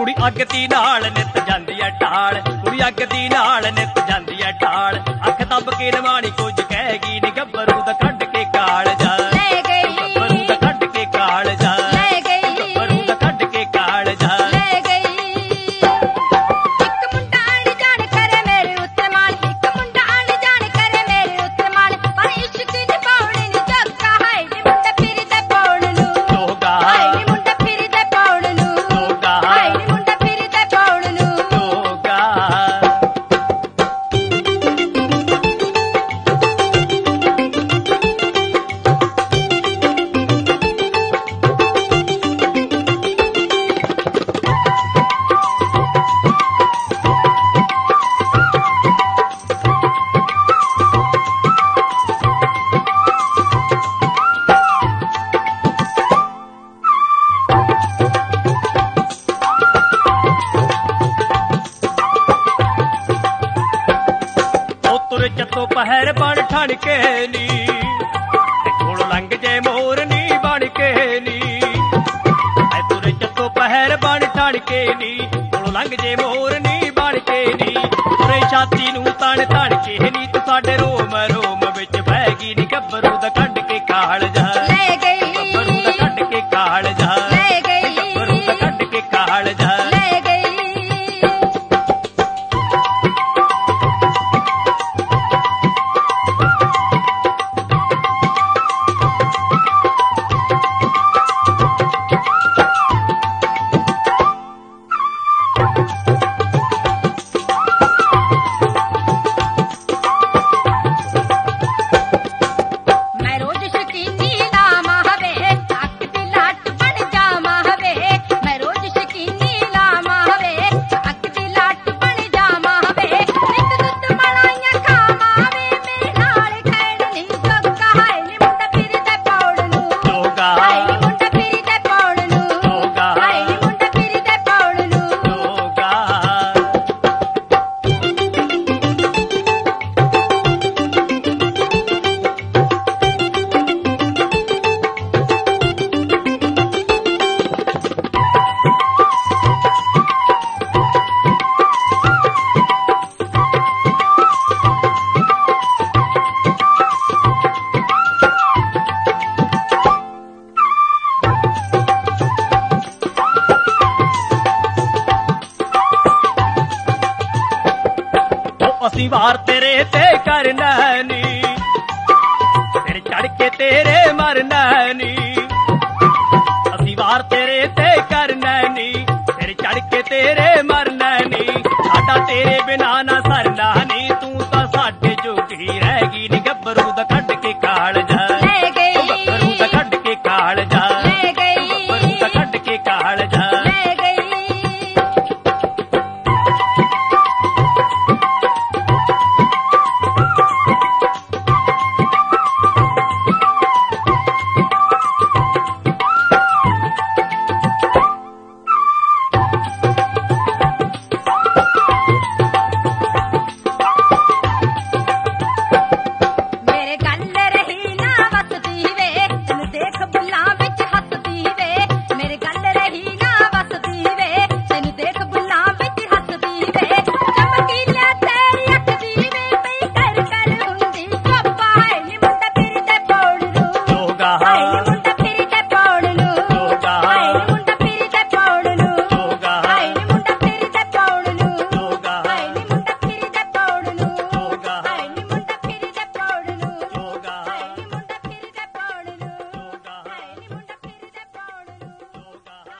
ਕੁੜੀ ਅੱਗ ਦੀ ਨਾਲ ਨਿੱਤ ਜਾਂਦੀ ਐ ਢਾਲ, ਕੁੜੀ ਅੱਗ ਦੀ ਨਾਲ ਨਿੱਤ ਜਾਂਦੀ ਐ ਢਾਲ। ਅੱਖ ਦੱਬ ਕੇ ਨਵਾਣੀ ਕੁਝ ਕਹੇਗੀ ਨੀ ਗੱਭਰੂ ਦਾ ਕੱਢ ਕੇ ਕਾਲ ਜਾ, ਲੈ ਗਈ ਗੱਭਰੂ ਦਾ ਕੱਢ ਕੇ ਕਾਲ ਜਾ, ਲੈ ਗਈ ਗੱਭਰੂ ਦਾ ਕੱਢ ਕੇ ਕਾਲ ਜਾ। ਲੈ ਗਈ। ਇੱਕ ਮੁੰਡਾ ਅਣਜਾਣ ਕਰੇ ਮੇਰੇ ਉੱਤੇ ਮਾਲ, ਇੱਕ ਮੁੰਡਾ ਅਣਜਾਣ ਕਰੇ ਮੇਰੇ ਉੱਤੇ ਮਾਲ। ਪਰ ਇਸ਼ਕ ਦੀ ਪੌੜੀ ਨੀ ਜੋਗਾ, ਹਾਏ ਨੀ ਮੁੰਡਾ ਫਿਰਦਾ ਪੌਣ ਨੂੰ, ਜੋਗਾ ਹਾਏ ਨੀ ਮੁੰਡਾ ਫਿਰਦਾ ਪੌਣ ਨੂੰ, ਜੋਗਾ ਹਾਏ ਨੀ ਮੁੰਡਾ ਫਿਰਦਾ ਪੌਣ ਨੂੰ। ਜੋਗਾ। ਤੁਰ ਚੱਤੋ ਪਹਿਰ ਬਣ ਠਣ ਕੇ ਨੀ, ਕੋਲ ਲੰਘ ਜੇ ਮੋਰ ਨੀ ਬਣ ਕੇ ਨੀ। ਐ ਤੁਰ ਚੱਤੋ ਪਹਿਰ ਬਣ ਠਣ ਕੇ ਨੀ, ਕੋਲ ਲੰਘ ਜੇ ਮੋਰ ਨੀ ਬਣ ਕੇ ਨੀ। ਤੁਰੇ ਛਾਤੀ ਨੂੰ ਤਣ ਤਣ ਕੇ ਨੀ, ਤੂੰ ਸਾਡੇ ਰੋਮ ਰੋਮ ਵਿੱਚ ਬਹਿ ਗਈ ਨੀ ਗੱਭਰੂ ਦਾ ਕੱਢ ਕੇ ਕਾਲ ਜਾ, ਲੈ ਗਈ ਗੱਭਰੂ ਦਾ ਕੱਢ ਕੇ ਕਾਲ ਜਾ, ਲੈ ਗਈ ਗੱਭਰੂ ਦਾ ਕੱਢ ਕੇ ਕਾਲ ਜਾ। ਲੈ ਗਈ। ਮੈਂ ਰੋਜ਼ ਸ਼ਕੀਨੀ ਲਾਵਾਂ ਹਵੇ, ਅੱਖ ਦੀ ਲੱਟ ਬਣ ਜਾਵਾਂ ਹਵੇ। ਮੈਂ ਰੋਜ਼ ਸ਼ਕੀਨੀ ਲਾਵਾਂ ਹਵੇ, ਅੱਖ ਦੀ ਲੱਟ ਬਣ ਜਾਵਾਂ ਹਵੇ। ਨਿੱਤ ਦੁੱਧ ਮਲਾਈਆਂ ਖਾਵਾਂ ਵੇ, ਮੇਰੇ ਨਾਲ ਖੈੜ ਨੀ ਜੋਗਾ, ਹਾਏ ਨੀ ਮੁੰਡਾ ਫਿਰਦਾ ਪੌੜ ਨੂੰ, ਜੋਗਾ ਹਾਏ ਨੀ ਮੁੰਡਾ ਫਿਰਦਾ ਪੌੜ ਨੂੰ, ਜੋਗਾ ਹਾਏ ਨੀ ਮੁੰਡਾ ਫਿਰਦਾ ਪੌੜ ਨੂੰ। ਜੋਗਾ। ਉਹ ਅਸੀਂ ਵਾਰ ਤੇਰੇ ਤੇ ਕਰਨਾ ਨੀ, ਸਿਰ ਚੜ ਕੇ ਤੇਰੇ ਮਰਨਾ ਨੀ। ਅਸੀਂ ਵਾਰ ਤੇਰੇ ਤੇ ਕਰਨਾ ਨੀ, ਸਿਰ ਚੜ ਕੇ ਤੇਰੇ ਮਰਨਾ ਨੀ। ਸਾਡਾ ਤੇਰੇ ਬਿਨਾਂ